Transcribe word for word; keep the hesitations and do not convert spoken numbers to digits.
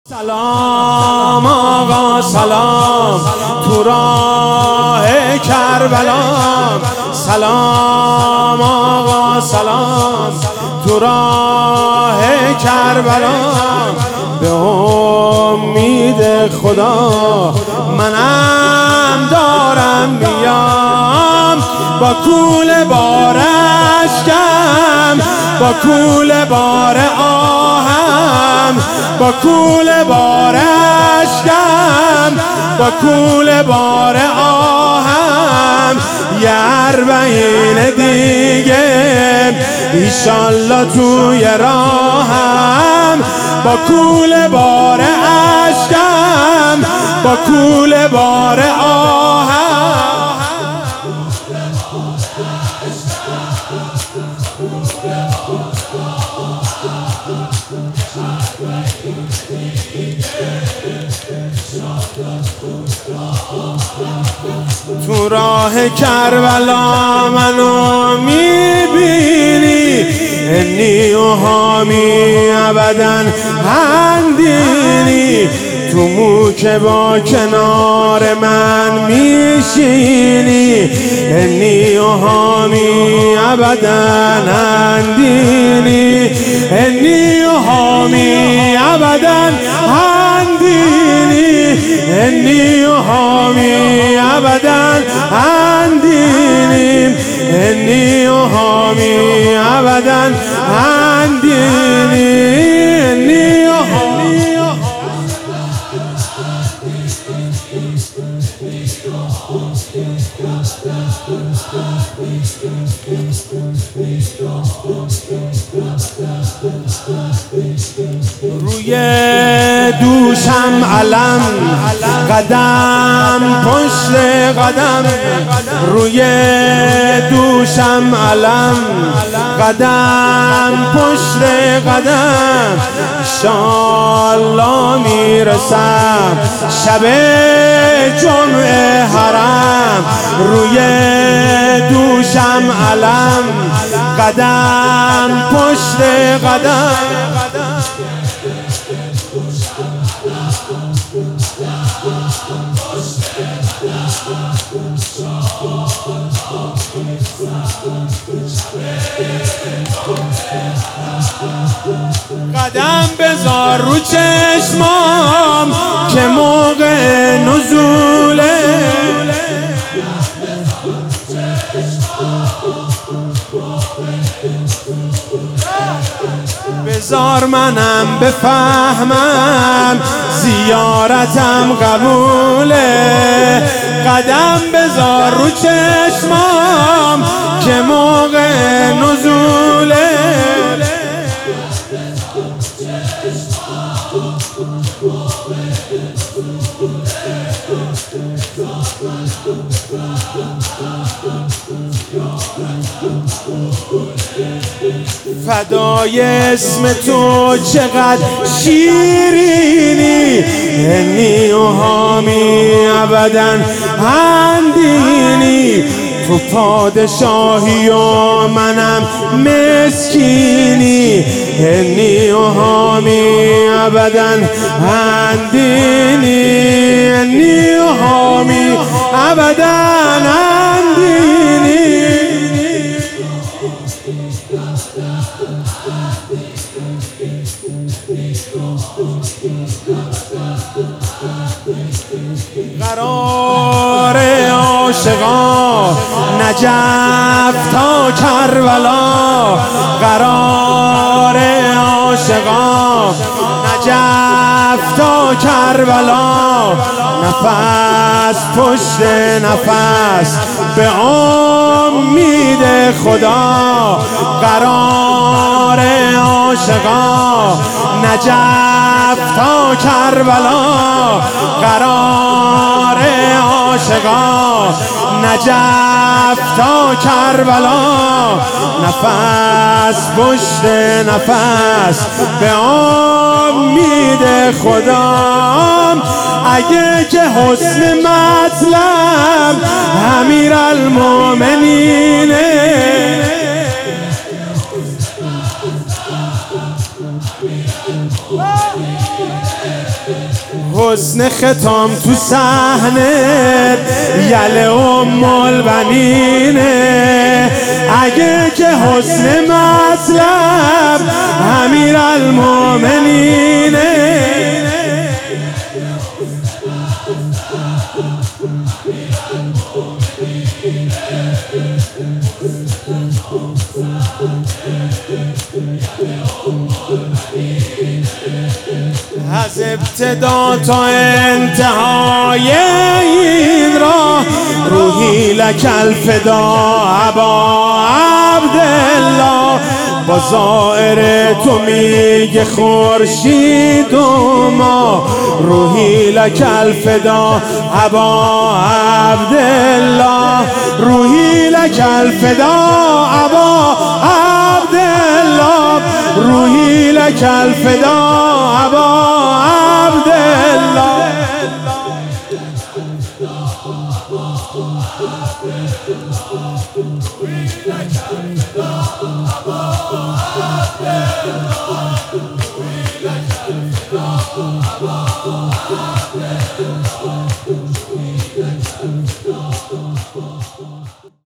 سلام آقا سلام تو راه کربلا، سلام آقا سلام تو راه کربلا. به امید خدا منم دارم میام، با کول بارش کم، با کول بار آهم، با کول بارش کم، با کول بار آهم. یه اربعین دیگه ایشالله توی راهم، با کول بار اشکم، با کول بار آهم. تو راه کربلا منو میبینی، انی و حامی ابدا هندینی. تو مو که با کنار من میشینی، انی و حامی ابدا هندینی، انی و حامی ابدا هندینی، انی و حامی ابدا هندینی، انی و حامی ابدا هندینی، انی و حامی. روی دوشم علم، قدم پشت قدم، روی دوشم علم، قدم پشت قدم. انشالله میرسم شب جمعه حرم، روی دوشم علم، قدم پشت قدم. قدم بذار رو چشمام که موقع نزوله، بذار منم بفهمم زیارتم قبوله. قدم بذار رو چشمام که موقع نزوله، فدای اسم تو چقدر شیرینی، انی و حامی ابدا هندینی. تو پادشاهی و منم مسکینی، انی و حامی ابدا هندینی، انی و حامی ابدا هندینی. قرار عاشقا نجف تا کربلا، قرار عاشقا نجف تا کربلا. نفس پشت نفس به امید خدا، قرار عاشقا نجف تا کربلا، قرار عاشقا نجف تا کربلا. نفس پشت نفس به امید خدا. اگه که حسن مطلب امیرالمومنینه، حسن ختام تو صحنه یله ام البنینه. اگه که حسن مطلب امیر المومنینه. از ابتدا تا انتهای این راه روحی لک الفدا ابا عبدالله. با ظاهر تو میگه خورشید و ما روحی لک الفدا ابا عبدالله. روحی لک الفدا ابا عبدالله. روحی لک الفدا ابا عبدالله.